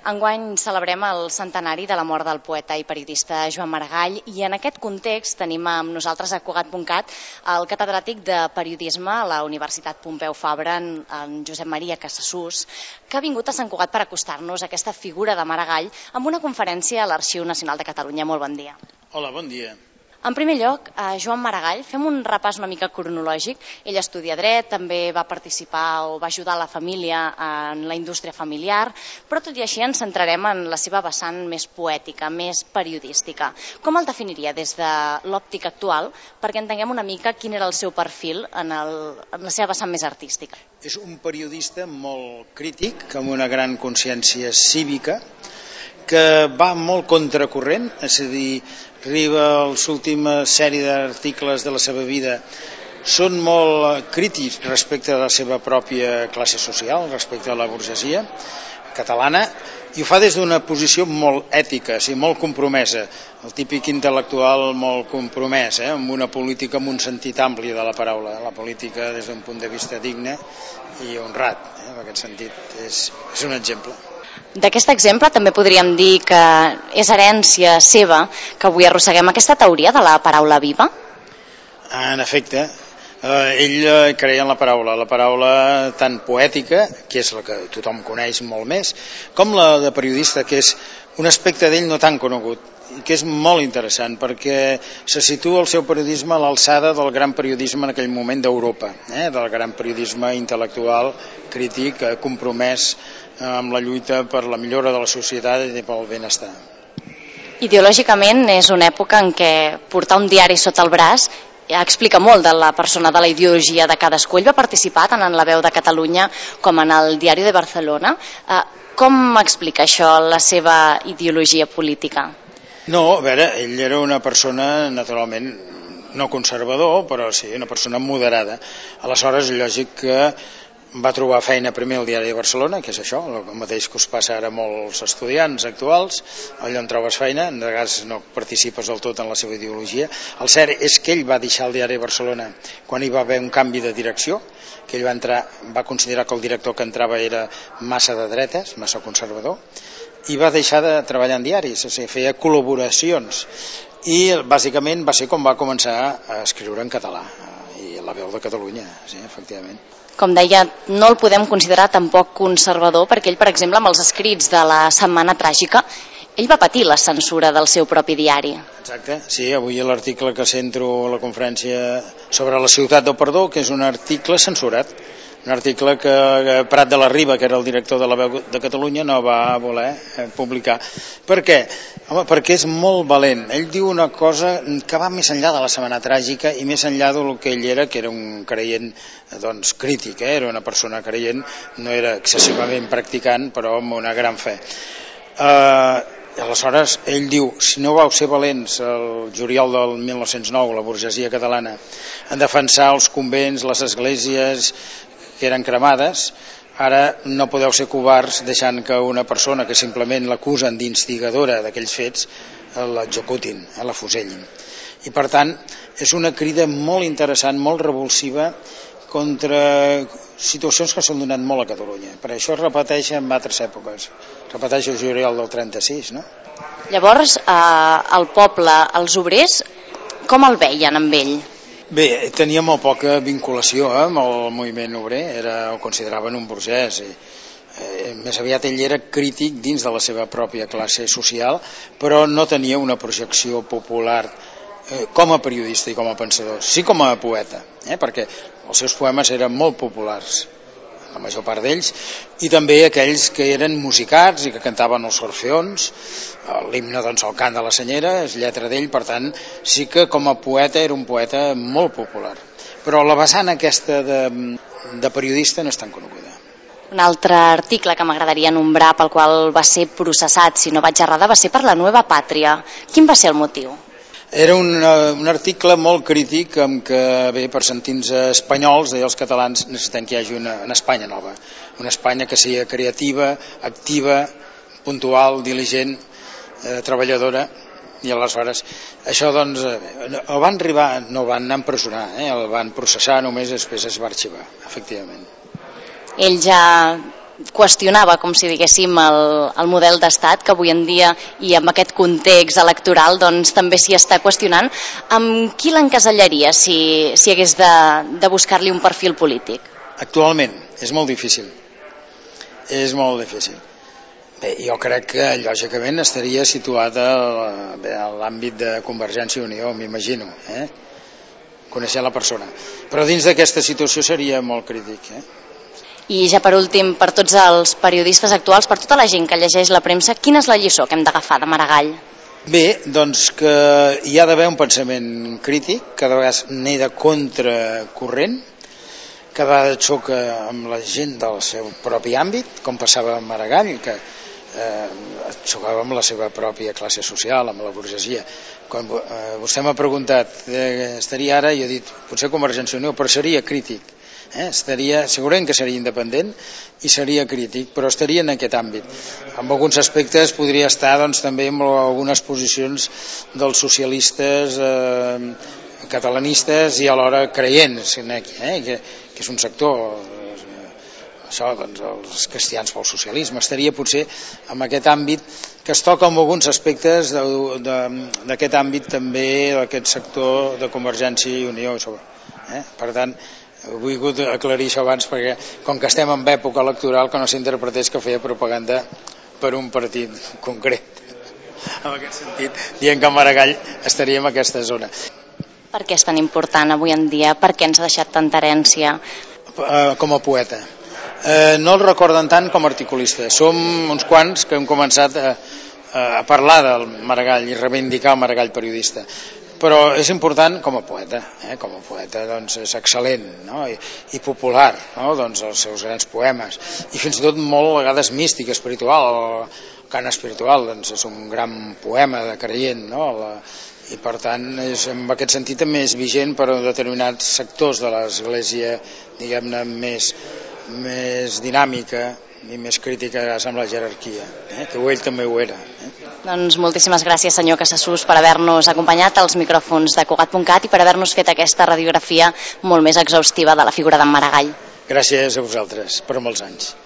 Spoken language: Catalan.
Enguany celebrem el centenari de la mort del poeta i periodista Joan Maragall i en aquest context tenim amb nosaltres a Cugat.cat el catedràtic de periodisme a la Universitat Pompeu Fabra, en Josep Maria Casassús, que ha vingut a Sant Cugat per acostar-nos a aquesta figura de Maragall amb una conferència a l'Arxiu Nacional de Catalunya. Molt bon dia. Hola, bon dia. En primer lloc, a Joan Maragall, fem un repàs una mica cronològic. Ell estudia dret, també va participar o va ajudar la família en la indústria familiar, però tot i així ens centrarem en la seva vessant més poètica, més periodística. Com el definiria des de l'òptica actual perquè entenguem una mica quin era el seu perfil en la seva vessant més artística? És un periodista molt crític, amb una gran consciència cívica, que va molt contracorrent, és a dir, arriba a l'última sèrie d'articles de la seva vida, són molt crítics respecte a la seva pròpia classe social, respecte a la burgesia catalana, i ho fa des d'una posició molt ètica, molt compromesa, el típic intel·lectual molt compromès, amb una política amb un sentit ampli de la paraula, la política des d'un punt de vista digne i honrat, en aquest sentit és un exemple. D'aquest exemple també podríem dir que és herència seva que avui arrosseguem aquesta teoria de la paraula viva? En efecte, ell creia en la paraula tan poètica, que és la que tothom coneix molt més, com la de periodista, que és un aspecte d'ell no tan conegut, i que és molt interessant perquè se situa el seu periodisme a l'alçada del gran periodisme en aquell moment d'Europa, del gran periodisme intel·lectual, crític, compromès amb la lluita per la millora de la societat i pel benestar. Ideològicament és una època en què portar un diari sota el braç explica molt de la persona, de la ideologia de cadascú. Ell va participar tant en La Veu de Catalunya com en el Diari de Barcelona. Com explica això la seva ideologia política? No, a veure, ell era una persona naturalment no conservador, però sí, una persona moderada. Aleshores, lògic que va trobar feina primer al Diari de Barcelona, que és això, el mateix que us passa ara a molts estudiants actuals, allà on trobes feina, de vegades no participes del tot en la seva ideologia. El cert és que ell va deixar el Diari de Barcelona quan hi va haver un canvi de direcció, que ell va considerar que el director que entrava era massa de dretes, massa conservador, i va deixar de treballar en diaris, o sigui, feia col·laboracions, i bàsicament va ser com va començar a escriure en català, i La Veu de Catalunya, sí, efectivament. Com deia, no el podem considerar tampoc conservador, perquè ell, per exemple, amb els escrits de la Setmana Tràgica, ell va patir la censura del seu propi diari. Exacte, sí, avui l'article que centro a la conferència sobre la ciutat del perdó, que és un article censurat, un article que Prat de la Riba, que era el director de La Veu de Catalunya, no va voler publicar. Per què? Home, perquè és molt valent. Ell diu una cosa que va més enllà de la Setmana Tràgica i més enllà del que ell era, que era un creient crític, era una persona creient, no era excessivament practicant, però amb una gran fe. Aleshores, ell diu, si no vau ser valents el juliol del 1909, la burgesia catalana, en defensar els convents, les esglésies que eren cremades, ara no podeu ser covards deixant que una persona que simplement l'acusen d'instigadora d'aquells fets l'executin, la fusellin. I per tant, és una crida molt interessant, molt revulsiva contra situacions que s'han donat molt a Catalunya. Per això es repeteix en altres èpoques. Repeteix el juliol del 36, no? Llavors, el poble, els obrers, com el veien amb ell? Bé, tenia molt poca vinculació amb el moviment obrer, el consideraven un burgès. Més aviat ell era crític dins de la seva pròpia classe social, però no tenia una projecció popular com a periodista i com a pensador, sí com a poeta, perquè els seus poemes eren molt populars, la major part d'ells, i també aquells que eren musicats i que cantaven els orfeons. L'himne, el cant de la senyera, és lletra d'ell, per tant, sí que com a poeta era un poeta molt popular. Però la vessant aquesta de periodista no és tan coneguda. Un altre article que m'agradaria nombrar pel qual va ser processat, si no vaig errada, va ser per La Nueva Pàtria. Quin va ser el motiu? Era un article molt crític amb què, bé, per sentir-nos espanyols, deia els catalans, necessitem que hi hagi una Espanya nova, una Espanya que sigui creativa, activa, puntual, diligent, treballadora, i aleshores això doncs el van arribar, no el van anar a empresonar, el van processar, només després es va arxivar, efectivament. Ell ja qüestionava, com si diguéssim, el model d'estat, que avui en dia i amb aquest context electoral doncs, també s'hi està qüestionant. Amb qui l'encasellaria si hagués de buscar-li un perfil polític? Actualment és molt difícil. És molt difícil. Bé, jo crec que lògicament estaria situat a l'àmbit de Convergència i Unió, m'imagino, conèixer la persona. Però dins d'aquesta situació seria molt crític. I ja per últim, per tots els periodistes actuals, per tota la gent que llegeix la premsa, quina és la lliçó que hem d'agafar de Maragall? Bé, doncs que hi ha d'haver un pensament crític, que de vegades n'hi de contracorrent, que de vegades xoca amb la gent del seu propi àmbit, com passava amb Maragall, que xocava amb la seva pròpia classe social, amb la burgesia. Quan vostè m'ha preguntat, estaria ara, jo he dit, potser Convergència i Unió, però seria crític. Segurament que seria independent i seria crític, però estaria en aquest àmbit. En alguns aspectes podria estar doncs, també en algunes posicions dels socialistes catalanistes i alhora creients, que és un sector, això, doncs, els cristians pel socialisme. Estaria potser en aquest àmbit que es toca en alguns aspectes d'aquest àmbit també, d'aquest sector de Convergència i Unió. Per tant, he volgut aclarir això abans perquè com que estem en època electoral que no s'interpretés que feia propaganda per un partit concret. En aquest sentit, dient que Maragall estaria en aquesta zona. Per què és tan important avui en dia? Per què ens ha deixat tanta herència? Com a poeta. No el recorden tant com a articulista. Som uns quants que hem començat a parlar del Maragall i reivindicar el Maragall periodista. Però és important com a poeta, com a poeta doncs és excel·lent, no? I popular, no? Doncs els seus grans poemes, i fins i tot molt a vegades místic, espiritual, el cant espiritual, doncs és un gran poema de creient, no? I per tant, en aquest sentit també és vigent per a determinats sectors de l'Església, diguem-ne, més dinàmica i més crítica amb la jerarquia, que ell també ho era. Doncs moltíssimes gràcies, senyor Casassús, per haver-nos acompanyat als micròfons de Cugat.cat i per haver-nos fet aquesta radiografia molt més exhaustiva de la figura d'en Maragall. Gràcies a vosaltres per molts anys.